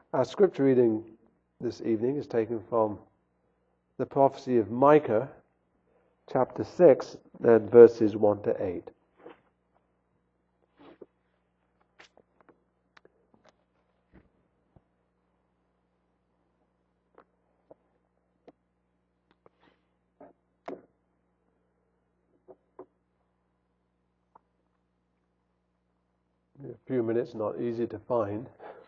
Our scripture reading this evening is taken from the prophecy of Micah, chapter 6, and verses 1 to 8. A few minutes, not easy to find.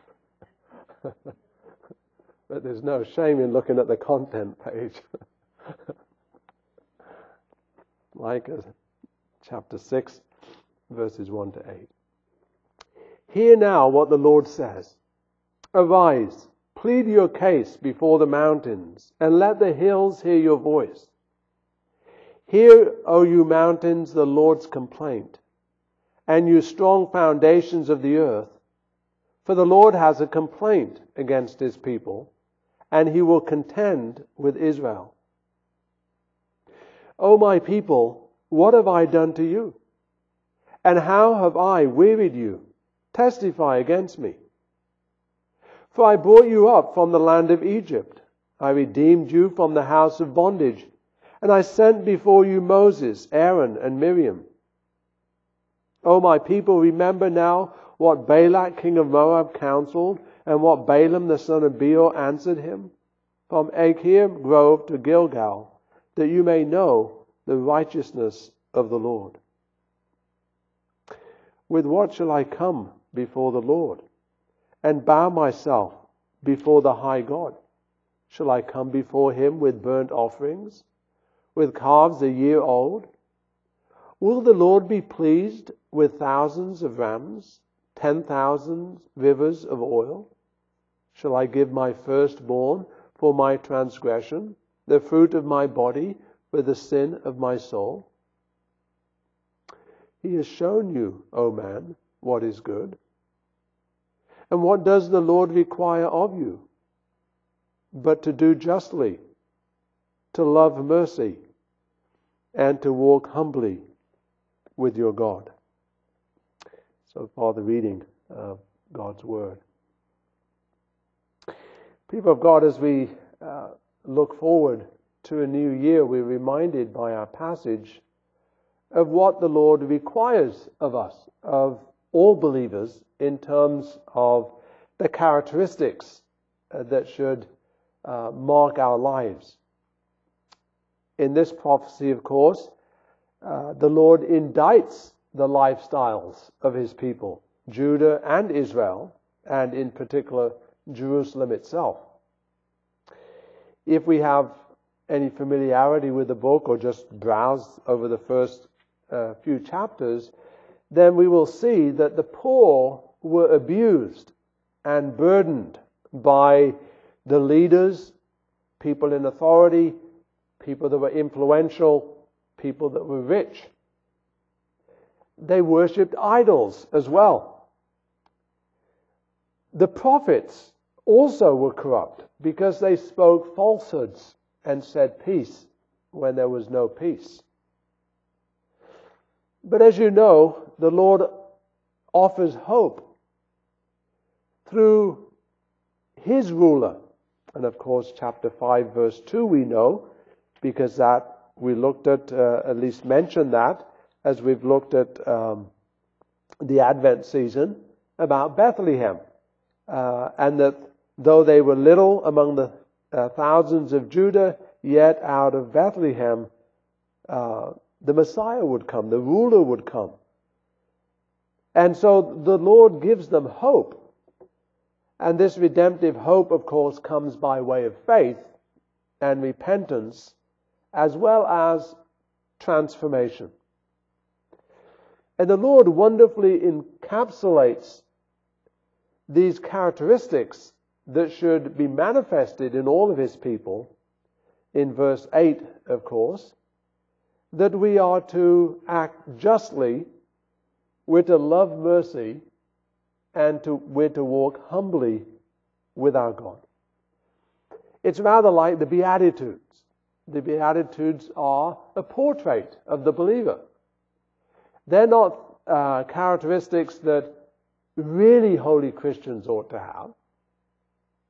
But there's no shame in looking at the content page. Micah chapter 6, verses 1 to 8. Hear now what the Lord says. Arise, plead your case before the mountains, and let the hills hear your voice. Hear, O you mountains, the Lord's complaint, and you strong foundations of the earth. For the Lord has a complaint against his people, and he will contend with Israel. O my people, what have I done to you? And how have I wearied you? Testify against me. For I brought you up from the land of Egypt. I redeemed you from the house of bondage, and I sent before you Moses, Aaron, and Miriam. O my people, remember now what Balak king of Moab counseled, and what Balaam the son of Beor answered him, from Achim Grove to Gilgal, that you may know the righteousness of the Lord. With what shall I come before the Lord, and bow myself before the high God? Shall I come before him with burnt offerings, with calves a year old? Will the Lord be pleased with thousands of rams, 10,000 rivers of oil? Shall I give my firstborn for my transgression, the fruit of my body for the sin of my soul? He has shown you, O man, what is good. And what does the Lord require of you? But to do justly, to love mercy, and to walk humbly with your God. So far the reading of God's Word. People of God, as we look forward to a new year, we're reminded by our passage of what the Lord requires of us, of all believers, in terms of the characteristics that should mark our lives. In this prophecy, of course, the Lord indicts the lifestyles of his people, Judah and Israel, and in particular Jerusalem itself. If we have any familiarity with the book or just browse over the first few chapters, then we will see that the poor were abused and burdened by the leaders, people in authority, people that were influential, people that were rich. They worshipped idols as well. The prophets also were corrupt because they spoke falsehoods and said peace when there was no peace. But as you know, the Lord offers hope through his ruler. And of course, chapter 5, verse 2 we know, because that we looked at least mentioned that, as we've looked at the Advent season, about Bethlehem. And that though they were little among the thousands of Judah, yet out of Bethlehem the Messiah would come, the ruler would come. And so the Lord gives them hope. And this redemptive hope, of course, comes by way of faith and repentance, as well as transformation. And the Lord wonderfully encapsulates these characteristics that should be manifested in all of his people in verse 8, of course, that we are to act justly, we're to love mercy, and we're to walk humbly with our God. It's rather like the Beatitudes. The Beatitudes are a portrait of the believer. They're not characteristics that really holy Christians ought to have.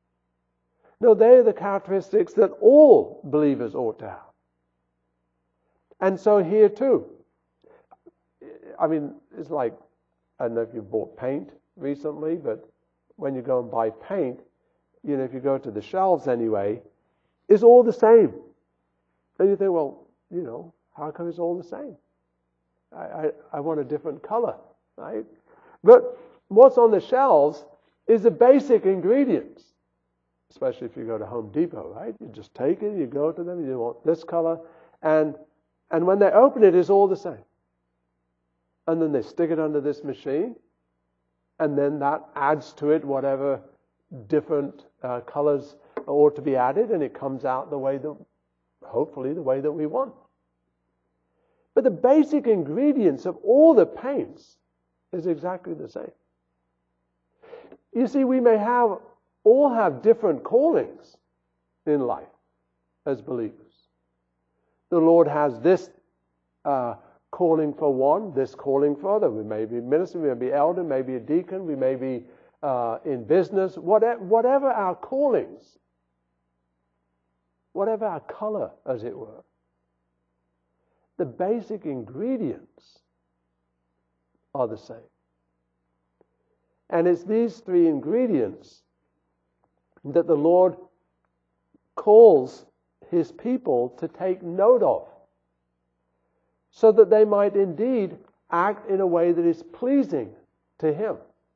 No, they're the characteristics that all believers ought to have. And so here too, I mean, it's like, I don't know if you've bought paint recently, but when you go and buy paint, if you go to the shelves anyway, it's all the same. And you think, well, how come it's all the same? I want a different color, right? But what's on the shelves is the basic ingredients, especially if you go to Home Depot, right? You just take it, you go to them, you want this color, and when they open it, it's all the same. And then they stick it under this machine, and then that adds to it whatever different colors ought to be added, and it comes out hopefully the way that we want. But the basic ingredients of all the paints is exactly the same. You see, we may all have different callings in life as believers. The Lord has this calling for one, this calling for other. We may be minister, we may be elder, maybe a deacon, we may be in business, whatever our callings, whatever our color, as it were. The basic ingredients are the same. And it's these three ingredients that the Lord calls His people to take note of, so that they might indeed act in a way that is pleasing to Him.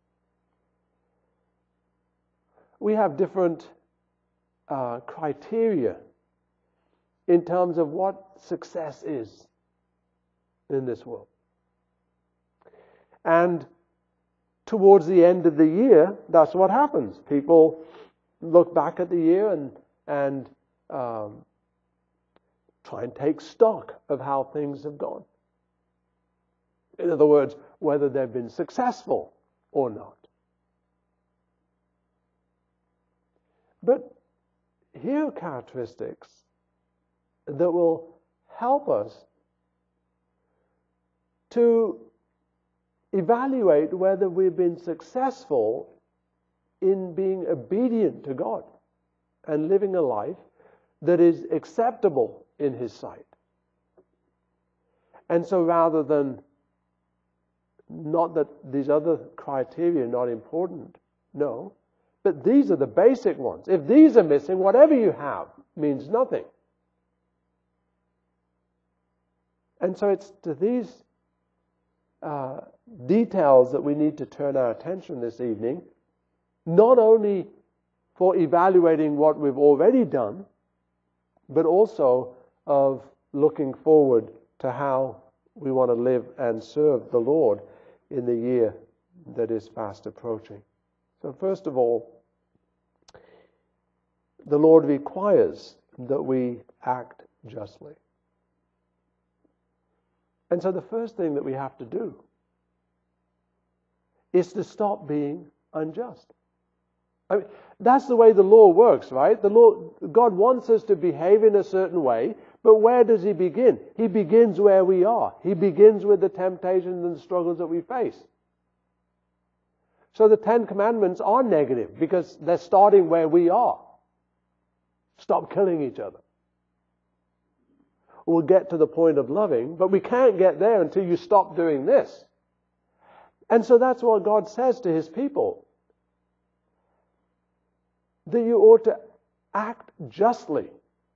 We have different criteria in terms of what success is in this world. And towards the end of the year, that's what happens. People look back at the year and try and take stock of how things have gone. In other words, whether they've been successful or not. But here are characteristics that will help us to evaluate whether we've been successful in being obedient to God and living a life that is acceptable in His sight. And so rather than, not that these other criteria are not important, no, but these are the basic ones. If these are missing, whatever you have means nothing. And so it's to these details that we need to turn our attention this evening, not only for evaluating what we've already done, but also of looking forward to how we want to live and serve the Lord in the year that is fast approaching. So first of all, the Lord requires that we act justly. And so the first thing that we have to do is to stop being unjust. I mean, that's the way the law works, right? God wants us to behave in a certain way, but where does He begin? He begins where we are. He begins with the temptations and the struggles that we face. So the Ten Commandments are negative because they're starting where we are. Stop killing each other. We'll get to the point of loving, but we can't get there until you stop doing this. And so that's what God says to His people. That you ought to act justly.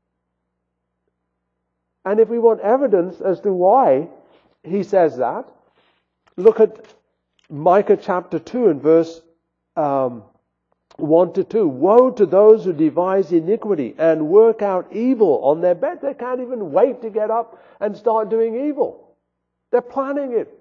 And if we want evidence as to why He says that, look at Micah chapter 2 and verse 1 to 2. Woe to those who devise iniquity and work out evil on their bed. They can't even wait to get up and start doing evil. They're planning it.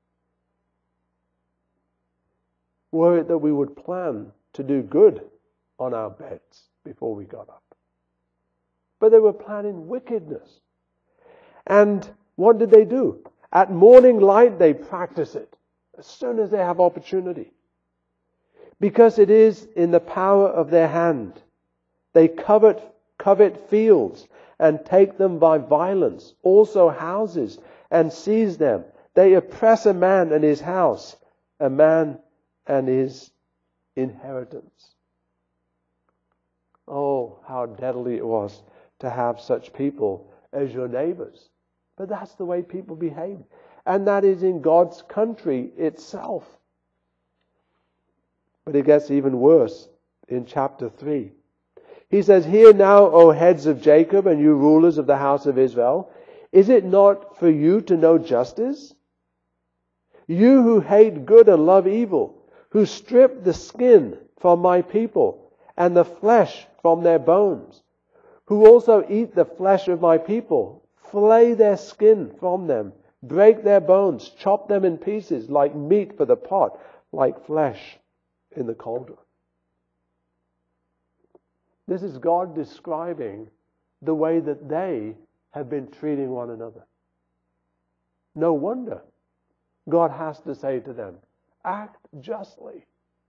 Were it that we would plan to do good on our beds before we got up. But they were planning wickedness. And what did they do? At morning light, they practice it as soon as they have opportunity. Because it is in the power of their hand. They covet fields and take them by violence, also houses, and seize them. They oppress a man and his house, a man and his inheritance. Oh, how deadly it was to have such people as your neighbors. But that's the way people behave. And that is in God's country itself. But it gets even worse in chapter 3. He says, "Hear now, O heads of Jacob, and you rulers of the house of Israel, is it not for you to know justice? You who hate good and love evil, who strip the skin from my people and the flesh from their bones, who also eat the flesh of my people, flay their skin from them, break their bones, chop them in pieces like meat for the pot, like flesh in the cauldron." This is God describing the way that they have been treating one another. No wonder God has to say to them, act justly.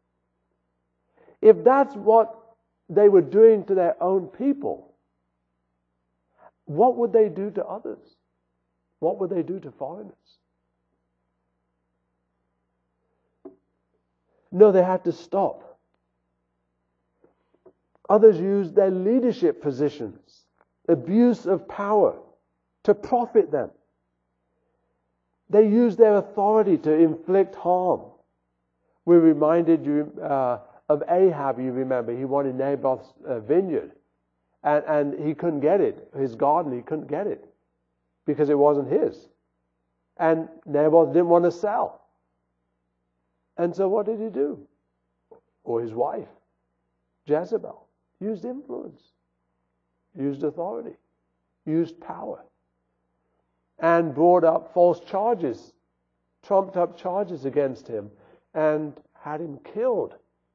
If that's what they were doing to their own people, what would they do to others? What would they do to foreigners? No, they had to stop. Others used their leadership positions, abuse of power, to profit them. They used their authority to inflict harm. We're reminded of Ahab, you remember. He wanted Naboth's vineyard. And he couldn't get it. His garden, he couldn't get it. Because it wasn't his. And Naboth didn't want to sell. And so what did he do? Or his wife, Jezebel, used influence, used authority, used power, and brought up false charges, trumped up charges against him, and had him killed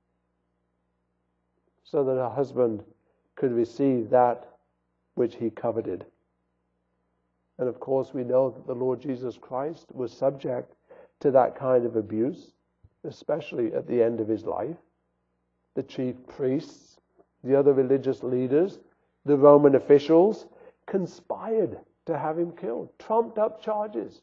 so that her husband could receive that which he coveted. And of course we know that the Lord Jesus Christ was subject to that kind of abuse, especially at the end of his life. The chief priests, the other religious leaders, the Roman officials conspired to have him killed, trumped up charges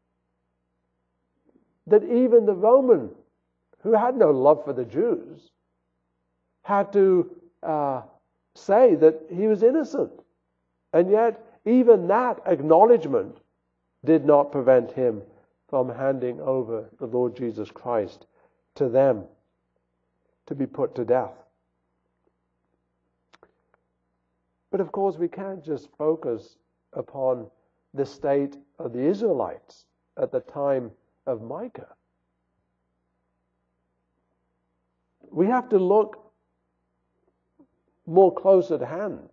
that even the Roman, who had no love for the Jews, had to say that he was innocent. And yet, even that acknowledgement did not prevent him from handing over the Lord Jesus Christ to them to be put to death. But of course, we can't just focus upon the state of the Israelites at the time of Micah. We have to look more close at hand.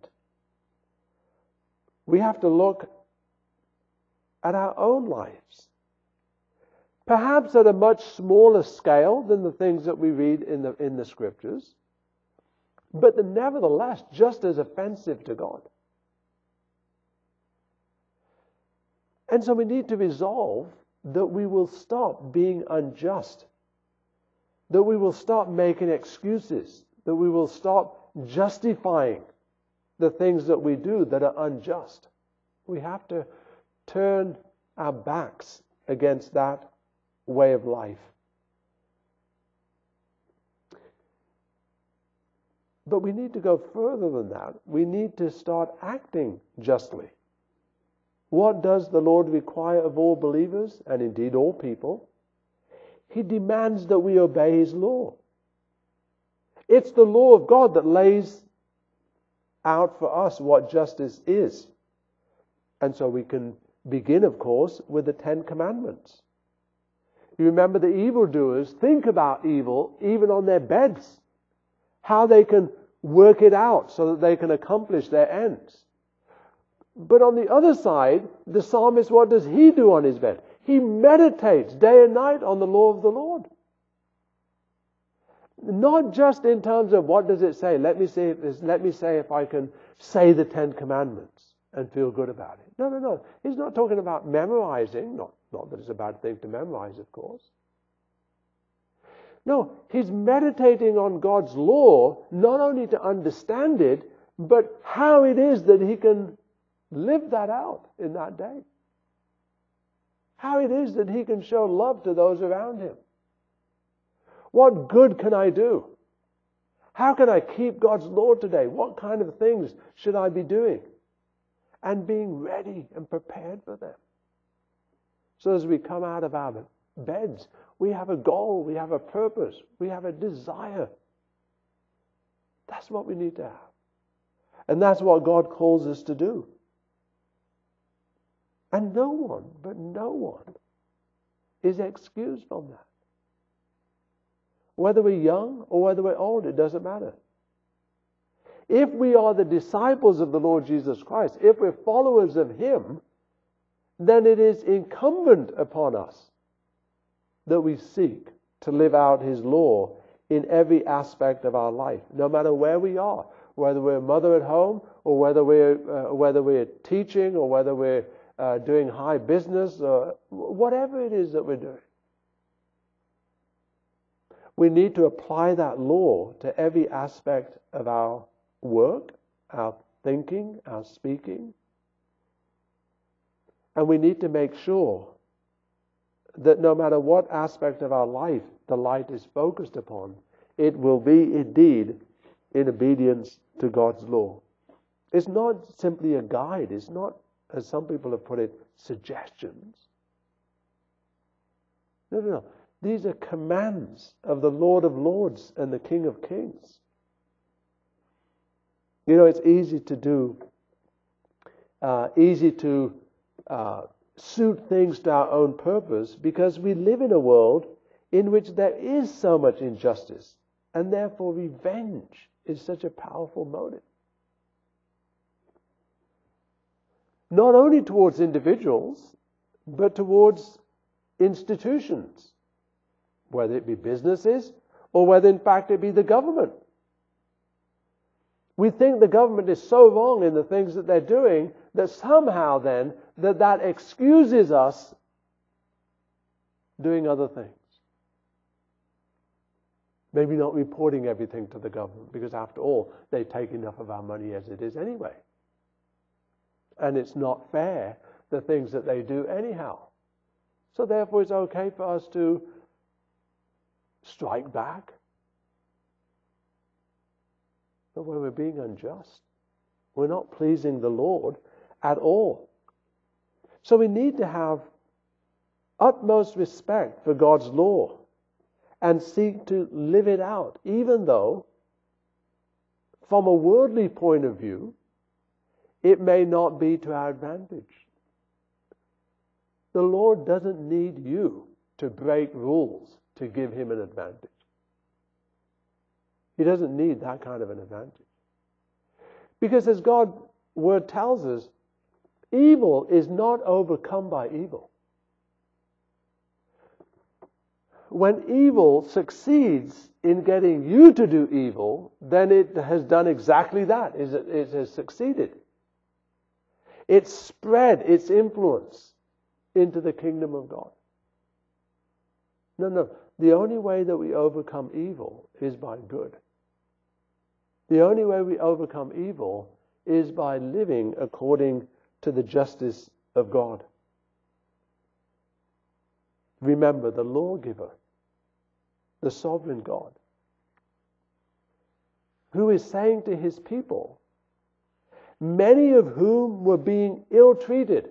We have to look at our own lives. Perhaps at a much smaller scale than the things that we read in the scriptures, but nevertheless just as offensive to God. And so we need to resolve that we will stop being unjust, that we will stop making excuses, that we will stop justifying the things that we do that are unjust. We have to turn our backs against that way of life. But we need to go further than that. We need to start acting justly. What does the Lord require of all believers, and indeed all people? He demands that we obey His law. It's the law of God that lays out for us what justice is. And so we can begin, of course, with the Ten Commandments. You remember the evildoers think about evil even on their beds, how they can work it out so that they can accomplish their ends. But on the other side, the psalmist, what does he do on his bed? He meditates day and night on the law of the Lord. Not just in terms of what does it say. Let me say if I can say the Ten Commandments and feel good about it. No. He's not talking about memorizing. Not that it's a bad thing to memorize, of course. No, he's meditating on God's law, not only to understand it, but how it is that he can live that out in that day. How it is that he can show love to those around him. What good can I do? How can I keep God's law today? What kind of things should I be doing? And being ready and prepared for them. So as we come out of our beds, we have a goal, we have a purpose, we have a desire. That's what we need to have. And that's what God calls us to do. And no one is excused from that. Whether we're young or whether we're old, it doesn't matter. If we are the disciples of the Lord Jesus Christ, if we're followers of Him, then it is incumbent upon us that we seek to live out His law in every aspect of our life, no matter where we are, whether we're a mother at home, or whether we're teaching, or whether we're doing high business, or whatever it is that we're doing. We need to apply that law to every aspect of our work, our thinking, our speaking. And we need to make sure that no matter what aspect of our life the light is focused upon, it will be indeed in obedience to God's law. It's not simply a guide. It's not, as some people have put it, suggestions. No. These are commands of the Lord of Lords and the King of Kings. You know, it's easy to do, suit things to our own purpose, because we live in a world in which there is so much injustice, and therefore revenge is such a powerful motive. Not only towards individuals, but towards institutions, whether it be businesses or whether in fact it be the government. We think the government is so wrong in the things that they're doing that somehow then that excuses us doing other things. Maybe not reporting everything to the government, because after all, they take enough of our money as it is anyway. And it's not fair, the things that they do anyhow. So therefore it's okay for us to strike back. But when we're being unjust, we're not pleasing the Lord at all. So we need to have utmost respect for God's law and seek to live it out, even though, from a worldly point of view, it may not be to our advantage. The Lord doesn't need you to break rules to give Him an advantage. He doesn't need that kind of an advantage. Because as God's Word tells us, evil is not overcome by evil. When evil succeeds in getting you to do evil, then it has done exactly that. It has succeeded. It's spread its influence into the kingdom of God. No. The only way that we overcome evil is by good. The only way we overcome evil is by living according to the justice of God. Remember, the lawgiver, the sovereign God, who is saying to His people, many of whom were being ill-treated.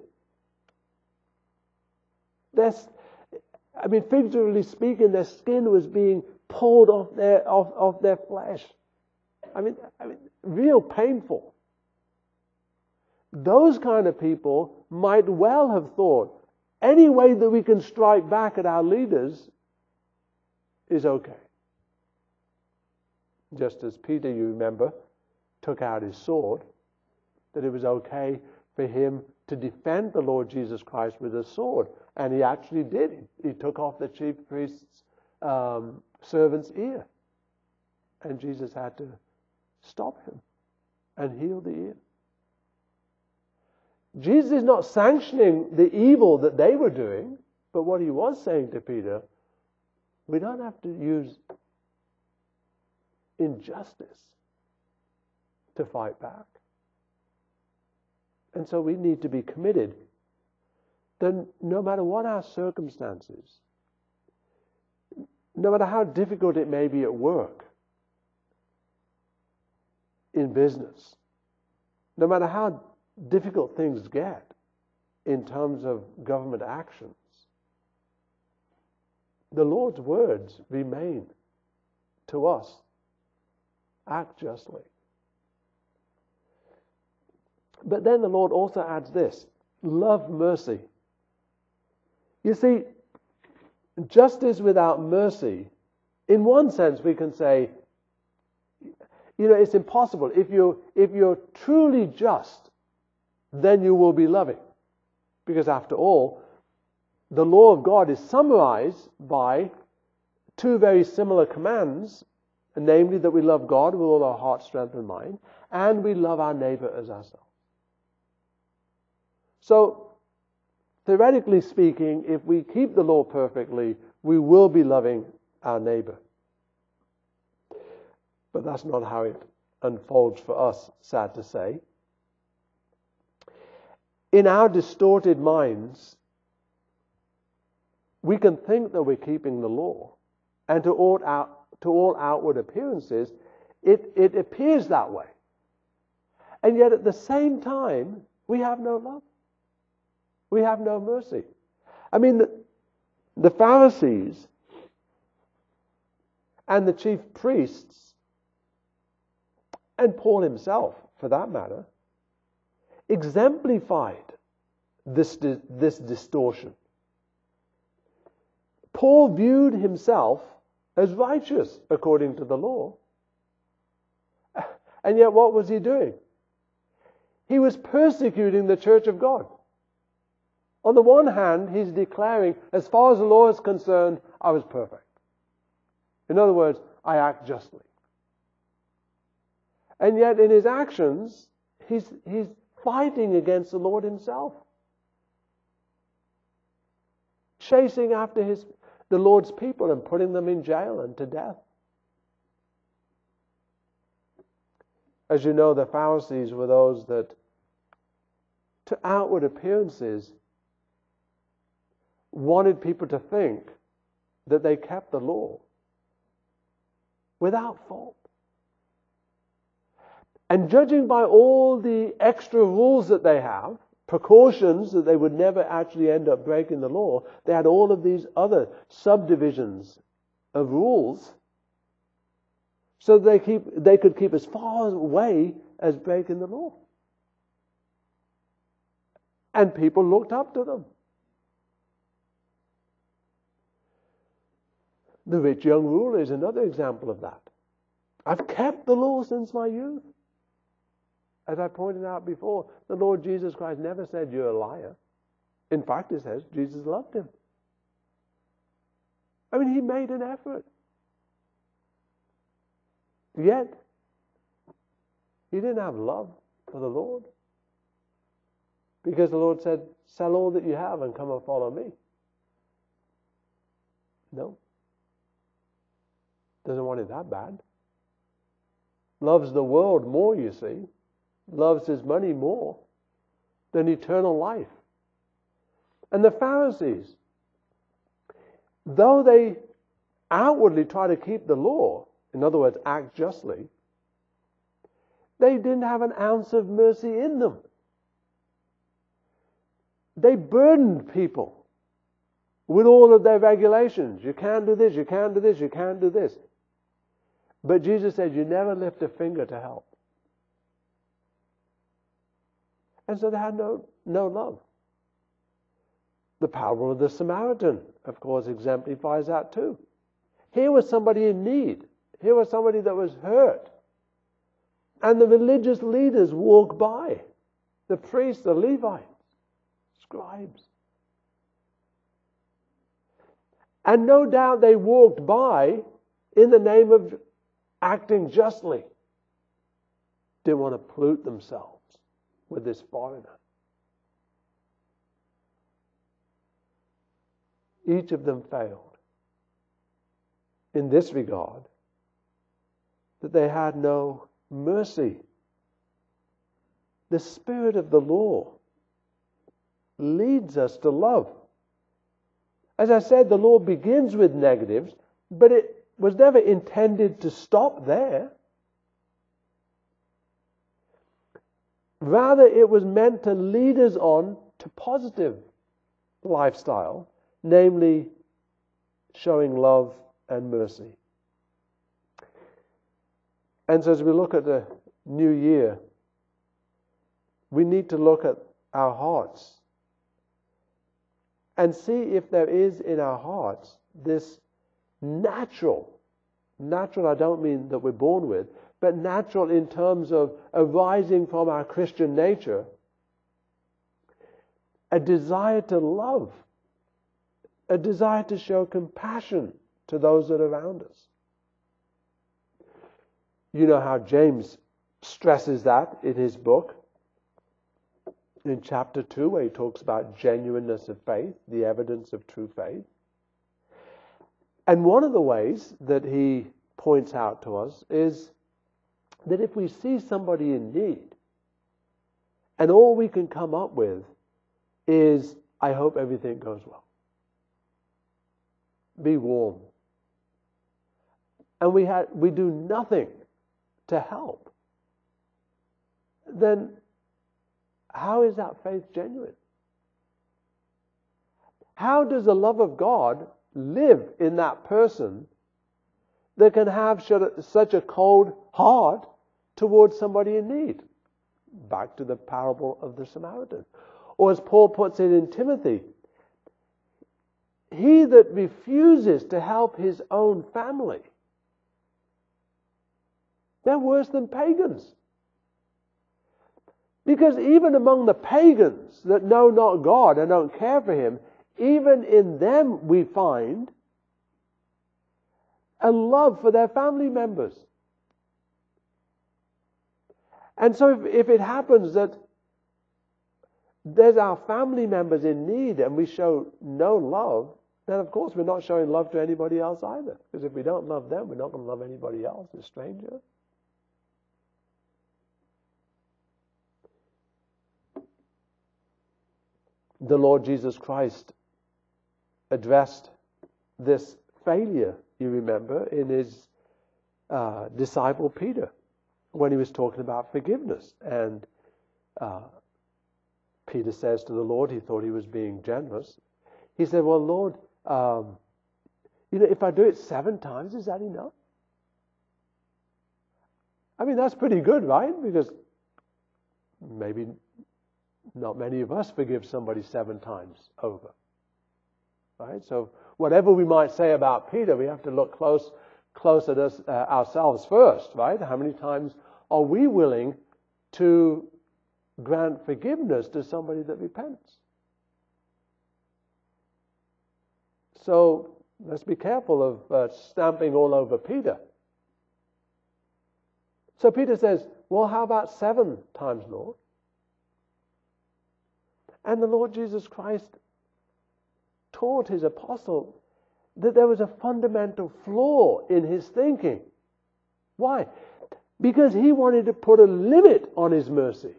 Figuratively speaking, their skin was being pulled off their flesh. Real painful. Those kind of people might well have thought, any way that we can strike back at our leaders is okay. Just as Peter, you remember, took out his sword, that it was okay for him to defend the Lord Jesus Christ with a sword. And he actually did. He took off the chief priest's servant's ear. And Jesus had to stop him and heal the ear. Jesus is not sanctioning the evil that they were doing, but what He was saying to Peter, we don't have to use injustice to fight back. And so we need to be committed that no matter what our circumstances, no matter how difficult it may be at work, in business, no matter how difficult things get in terms of government actions, the Lord's words remain to us. Act justly. But then the Lord also adds this: love mercy. You see, justice without mercy, in one sense we can say, it's impossible. If you're truly just, then you will be loving. Because after all, the law of God is summarized by two very similar commands, namely that we love God with all our heart, strength, and mind, and we love our neighbor as ourselves. So, theoretically speaking, if we keep the law perfectly, we will be loving our neighbor. But that's not how it unfolds for us, sad to say. In our distorted minds, we can think that we're keeping the law, and to all outward appearances, it appears that way. And yet at the same time, we have no love. We have no mercy. I mean, the Pharisees and the chief priests, and Paul himself, for that matter, exemplified this distortion. Paul viewed himself as righteous according to the law. And yet what was he doing? He was persecuting the church of God. On the one hand, he's declaring, as far as the law is concerned, I was perfect. In other words, I act justly. And yet in his actions, he's fighting against the Lord himself. Chasing after the Lord's people and putting them in jail and to death. As you know, the Pharisees were those that, to outward appearances, wanted people to think that they kept the law without fault. And judging by all the extra rules that they have, precautions that they would never actually end up breaking the law, they had all of these other subdivisions of rules so they could keep as far away as breaking the law. And people looked up to them. The rich young ruler is another example of that. I've kept the law since my youth. As I pointed out before, the Lord Jesus Christ never said you're a liar. In fact, it says Jesus loved him. I mean, he made an effort. Yet, he didn't have love for the Lord. Because the Lord said, sell all that you have and come and follow me. No. Doesn't want it that bad. Loves the world more, you see. Loves his money more than eternal life. And the Pharisees, though they outwardly try to keep the law, in other words, act justly, they didn't have an ounce of mercy in them. They burdened people with all of their regulations. You can't do this, you can't do this, you can't do this. But Jesus said, you never lift a finger to help. And so they had no love. The parable of the Samaritan, of course, exemplifies that too. Here was somebody in need. Here was somebody that was hurt. And the religious leaders walked by. The priests, the Levites, scribes. And no doubt they walked by in the name of acting justly. Didn't want to pollute themselves with this foreigner. Each of them failed in this regard, that they had no mercy. The spirit of the law leads us to love. As I said, the law begins with negatives, but it was never intended to stop there. Rather, it was meant to lead us on to positive lifestyle, namely showing love and mercy. And so as we look at the new year, we need to look at our hearts and see if there is in our hearts this natural, I don't mean that we're born with, but natural in terms of arising from our Christian nature, a desire to love, a desire to show compassion to those that are around us. You know how James stresses that in his book, in chapter 2, where he talks about genuineness of faith, the evidence of true faith. And one of the ways that he points out to us is that if we see somebody in need, and all we can come up with is, I hope everything goes well. Be warm. And we do nothing to help, then how is that faith genuine? How does the love of God live in that person that can have such a cold heart towards somebody in need? Back to the parable of the Samaritan. Or as Paul puts it in Timothy, he that refuses to help his own family, they're worse than pagans. Because even among the pagans that know not God and don't care for Him, even in them we find a love for their family members. And so if it happens that there's our family members in need and we show no love, then of course we're not showing love to anybody else either. Because if we don't love them, we're not going to love anybody else, a stranger. The Lord Jesus Christ addressed this failure, you remember, in his disciple Peter, when he was talking about forgiveness. And Peter says to the Lord, he thought he was being generous. He said, well, Lord, if I do it 7 times, is that enough? I mean, that's pretty good, right? Because maybe not many of us forgive somebody 7 times over. Right? So whatever we might say about Peter, we have to look close at us ourselves first, right? How many times are we willing to grant forgiveness to somebody that repents? So let's be careful of stamping all over Peter. So Peter says, well, how about 7 times, Lord? And the Lord Jesus Christ taught his apostle that there was a fundamental flaw in his thinking. Why? Because he wanted to put a limit on his mercy.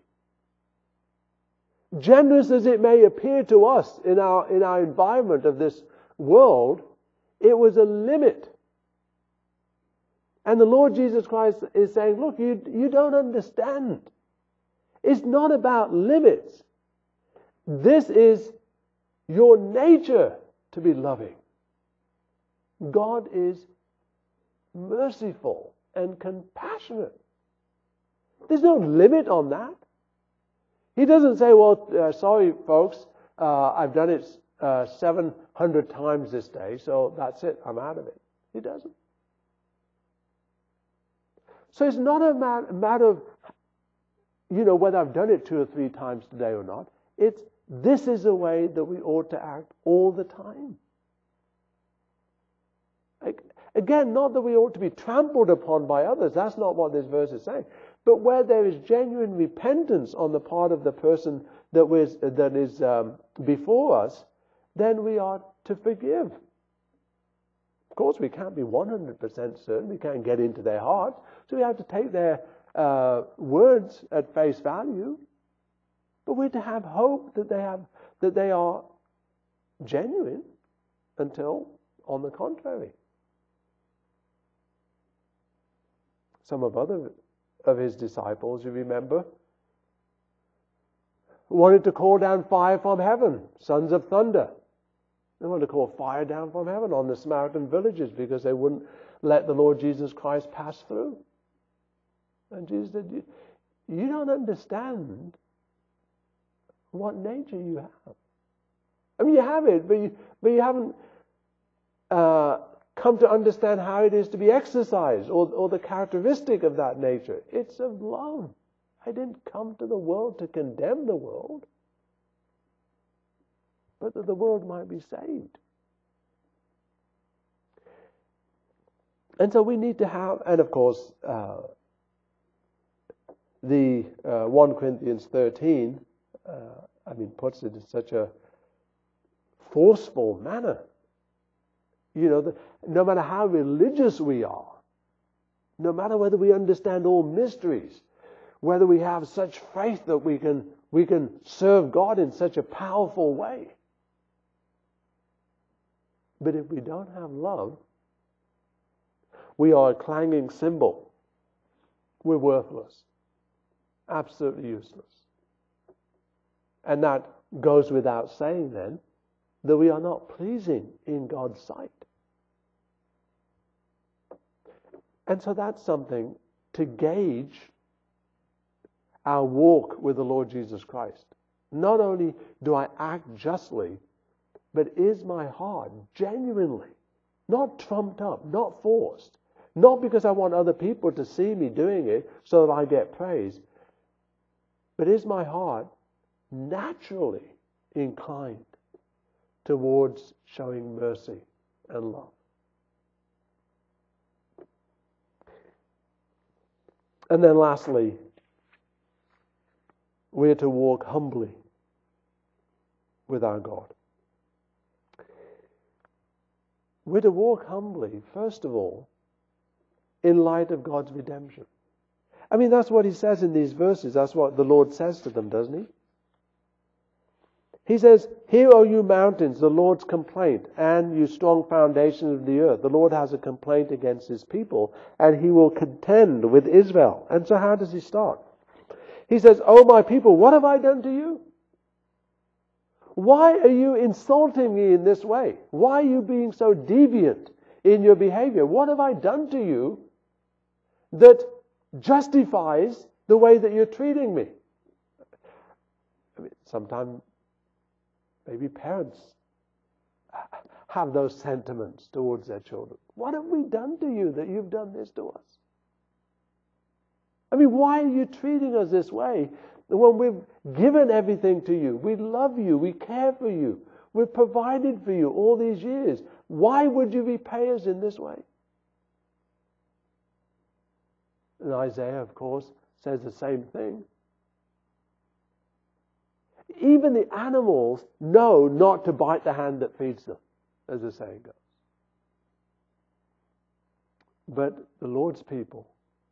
Generous as it may appear to us in our environment of this world, it was a limit. And the Lord Jesus Christ is saying, look, you don't understand. It's not about limits. This is your nature to be loving. God is merciful and compassionate. There's no limit on that. He doesn't say, well, sorry, folks, I've done it 700 times this day, so that's it, I'm out of it. He doesn't. So it's not a matter of, whether I've done it 2 or 3 times today or not. This is a way that we ought to act all the time. Again, not that we ought to be trampled upon by others. That's not what this verse is saying. But where there is genuine repentance on the part of the person that is before us, then we are to forgive. Of course, we can't be 100% certain. We can't get into their hearts. So we have to take their words at face value. But we're to have hope that they are genuine until, on the contrary. Some of his disciples, you remember, wanted to call down fire from heaven, sons of thunder. They wanted to call fire down from heaven on the Samaritan villages because they wouldn't let the Lord Jesus Christ pass through. And Jesus said, you don't understand what nature you have. I mean, you have it, but you haven't come to understand how it is to be exercised or the characteristic of that nature. It's of love. I didn't come to the world to condemn the world, but that the world might be saved. And so we need to have, and of course, the 1 Corinthians 13, puts it in such a forceful manner. You know, no matter how religious we are, no matter whether we understand all mysteries, whether we have such faith that we can serve God in such a powerful way, but if we don't have love, we are a clanging cymbal. We're worthless. Absolutely useless. And that goes without saying then, that we are not pleasing in God's sight. And so that's something to gauge our walk with the Lord Jesus Christ. Not only do I act justly, but is my heart genuinely, not trumped up, not forced, not because I want other people to see me doing it so that I get praise, but is my heart naturally inclined towards showing mercy and love? And then lastly, we're to walk humbly with our God. We're to walk humbly, first of all, in light of God's redemption. I mean, that's what he says in these verses. That's what the Lord says to them, doesn't he? He says, "Hear, O you mountains, the Lord's complaint, and you strong foundations of the earth." The Lord has a complaint against his people, and he will contend with Israel. And so how does he start? He says, "O my people, what have I done to you? Why are you insulting me in this way? Why are you being so deviant in your behavior? What have I done to you that justifies the way that you're treating me?" I mean, sometimes maybe parents have those sentiments towards their children. What have we done to you that you've done this to us? I mean, why are you treating us this way when we've given everything to you? We love you. We care for you. We've provided for you all these years. Why would you repay us in this way? And Isaiah, of course, says the same thing. Even the animals know not to bite the hand that feeds them, as the saying goes. But the Lord's people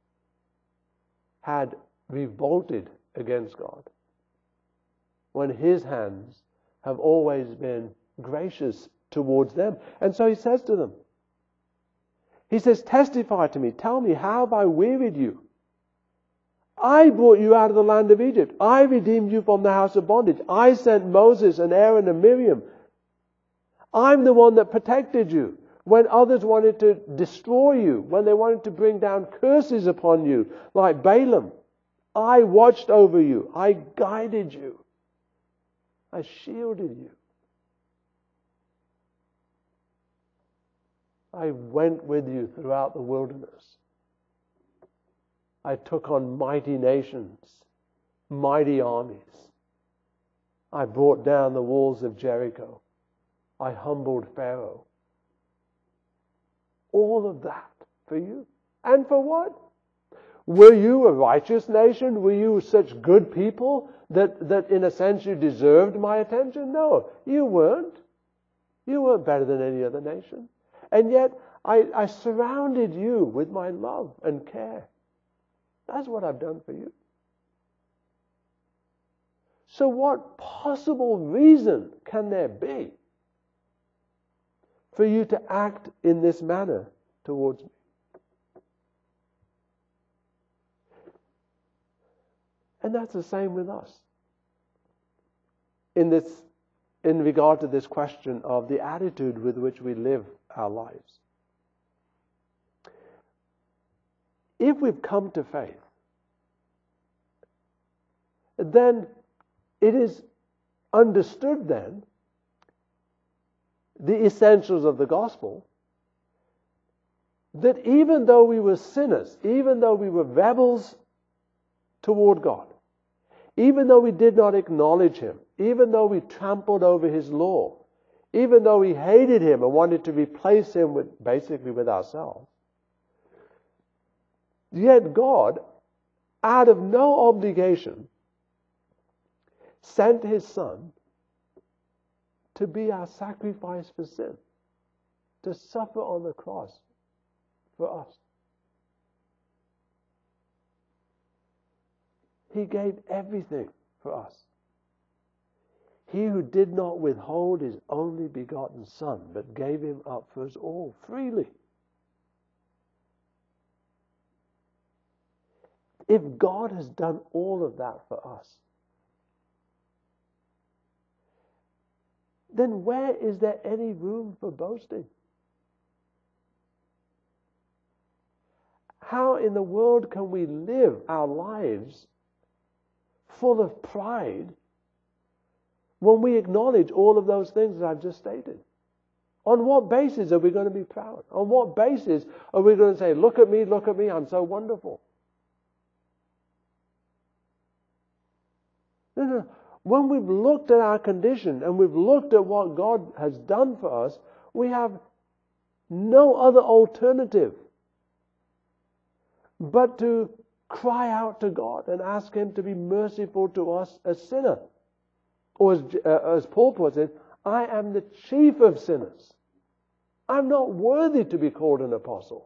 had revolted against God when his hands have always been gracious towards them. And so he says to them, he says, "Testify to me, tell me, how have I wearied you? I brought you out of the land of Egypt. I redeemed you from the house of bondage. I sent Moses and Aaron and Miriam. I'm the one that protected you when others wanted to destroy you, when they wanted to bring down curses upon you, like Balaam. I watched over you. I guided you. I shielded you. I went with you throughout the wilderness. I took on mighty nations, mighty armies. I brought down the walls of Jericho. I humbled Pharaoh. All of that for you. And for what? Were you a righteous nation? Were you such good people that in a sense you deserved my attention? No, you weren't. You weren't better than any other nation. And yet I surrounded you with my love and care. That's what I've done for you. So what possible reason can there be for you to act in this manner towards me? And that's the same with us. in regard to this question of the attitude with which we live our lives. If we've come to faith, then it is understood then the essentials of the gospel, that even though we were sinners, even though we were rebels toward God, even though we did not acknowledge Him, even though we trampled over His law, even though we hated Him and wanted to replace Him with ourselves, yet God, out of no obligation, sent His Son to be our sacrifice for sin, to suffer on the cross for us. He gave everything for us. He who did not withhold His only begotten Son, but gave Him up for us all freely. If God has done all of that for us, then where is there any room for boasting? How in the world can we live our lives full of pride when we acknowledge all of those things that I've just stated? On what basis are we going to be proud? On what basis are we going to say, look at me, I'm so wonderful? No. When we've looked at our condition and we've looked at what God has done for us, we have no other alternative but to cry out to God and ask Him to be merciful to us as sinner. Or as Paul puts it, I am the chief of sinners. I'm not worthy to be called an apostle.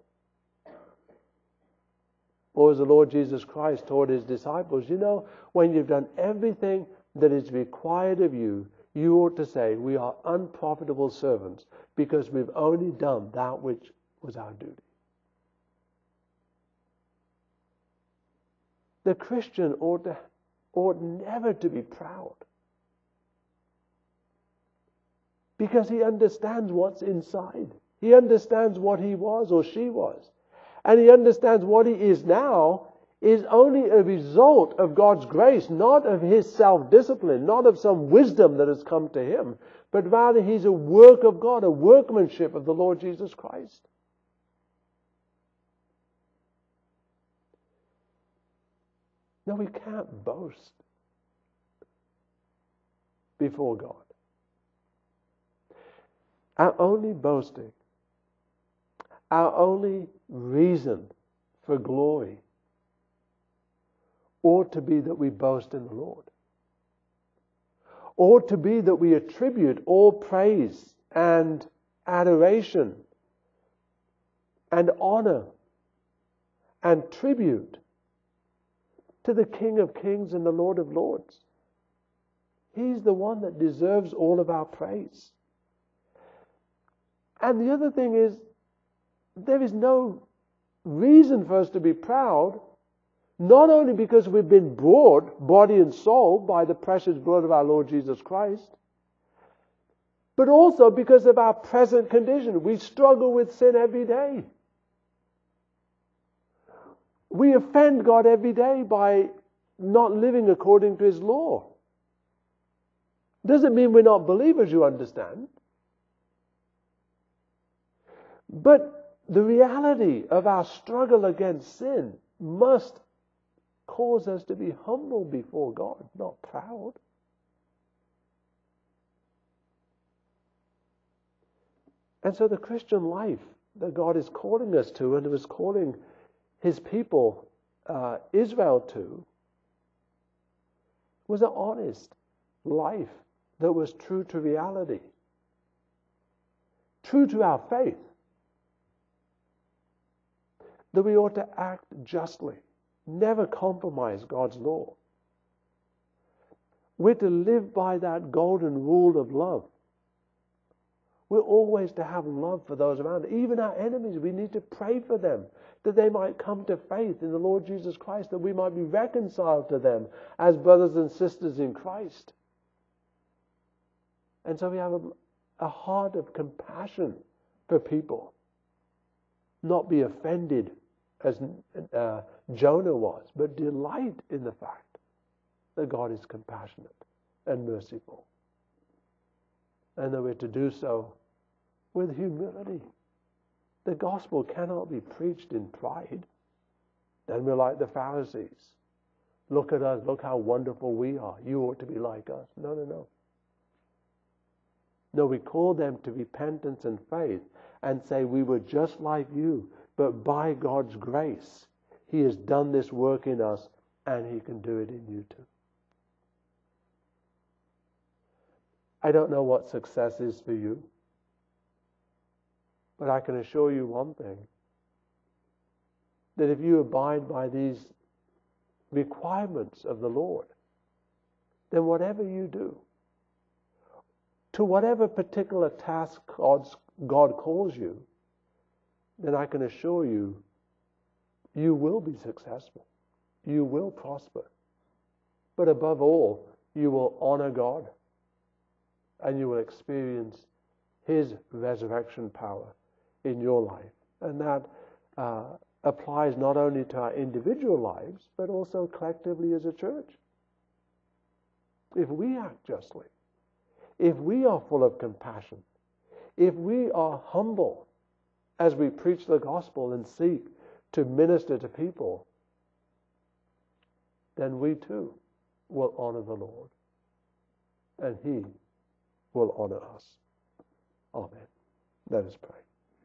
Or as the Lord Jesus Christ taught His disciples, when you've done everything that is required of you, you ought to say, we are unprofitable servants because we've only done that which was our duty. The Christian ought never to be proud, because he understands what's inside. He understands what he was or she was. And he understands what he is now is only a result of God's grace, not of his self-discipline, not of some wisdom that has come to him, but rather he's a work of God, a workmanship of the Lord Jesus Christ. No, we can't boast before God. Our only boasting, our only reason for glory ought to be that we boast in the Lord. Ought to be that we attribute all praise and adoration and honor and tribute to the King of Kings and the Lord of Lords. He's the one that deserves all of our praise. And the other thing is, there is no reason for us to be proud, not only because we've been bought, body and soul, by the precious blood of our Lord Jesus Christ, but also because of our present condition. We struggle with sin every day. We offend God every day by not living according to His law. Doesn't mean we're not believers, you understand. But the reality of our struggle against sin must cause us to be humble before God, not proud. And so the Christian life that God is calling us to, and was calling His people, Israel, to, was an honest life that was true to reality, true to our faith, that we ought to act justly, never compromise God's law. We're to live by that golden rule of love. We're always to have love for those around. Even our enemies, we need to pray for them, that they might come to faith in the Lord Jesus Christ, that we might be reconciled to them as brothers and sisters in Christ. And so we have a heart of compassion for people. Not be offended as Jonah was, but delight in the fact that God is compassionate and merciful. And that we're to do so with humility. The gospel cannot be preached in pride. Then we're like the Pharisees. Look at us, look how wonderful we are. You ought to be like us. No, no, no. No, we call them to repentance and faith and say we were just like you, but by God's grace, He has done this work in us and He can do it in you too. I don't know what success is for you, but I can assure you one thing, that if you abide by these requirements of the Lord, then whatever you do, to whatever particular task God calls you, then I can assure you, you will be successful. You will prosper. But above all, you will honor God and you will experience His resurrection power in your life. And that applies not only to our individual lives, but also collectively as a church. If we act justly, if we are full of compassion, if we are humble as we preach the gospel and seek to minister to people, then we too will honor the Lord, and He will honor us. Amen. Let us pray.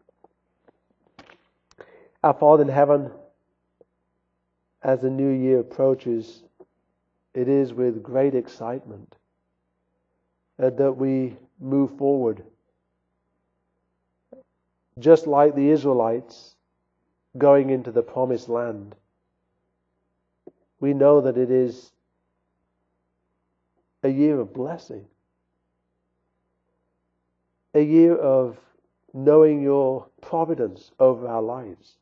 Our Father in heaven, as the new year approaches, it is with great excitement that we move forward. Just like the Israelites going into the promised land, we know that it is a year of blessing, a year of knowing your providence over our lives,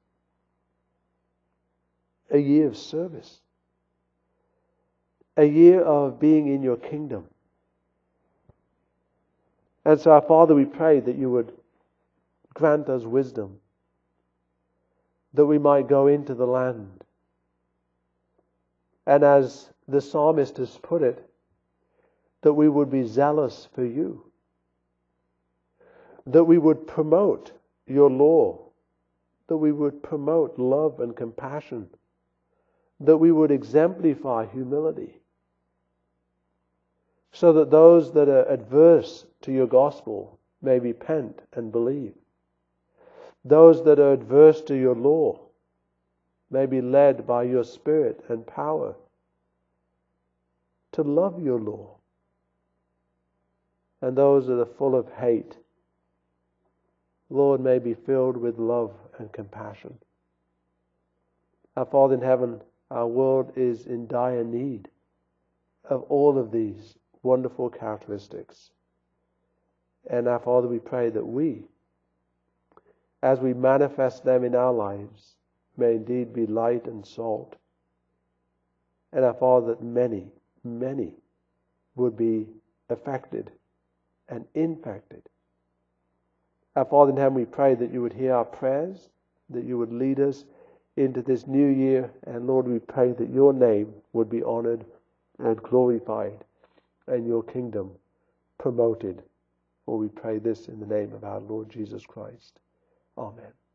a year of service, a year of being in your kingdom. And so, our Father, we pray that you would grant us wisdom, that we might go into the land. And as the psalmist has put it, that we would be zealous for you, that we would promote your law, that we would promote love and compassion, that we would exemplify humility, so that those that are adverse to your gospel may repent and believe. Those that are adverse to your law may be led by your Spirit and power to love your law. And those that are full of hate, Lord, may be filled with love and compassion. Our Father in heaven, our world is in dire need of all of these wonderful characteristics. And our Father, we pray that we, as we manifest them in our lives, may indeed be light and salt. And our Father, that many, many would be affected and infected. Our Father in heaven, we pray that you would hear our prayers, that you would lead us into this new year. And Lord, we pray that your name would be honored and glorified and your kingdom promoted. For we pray this in the name of our Lord Jesus Christ. Amen.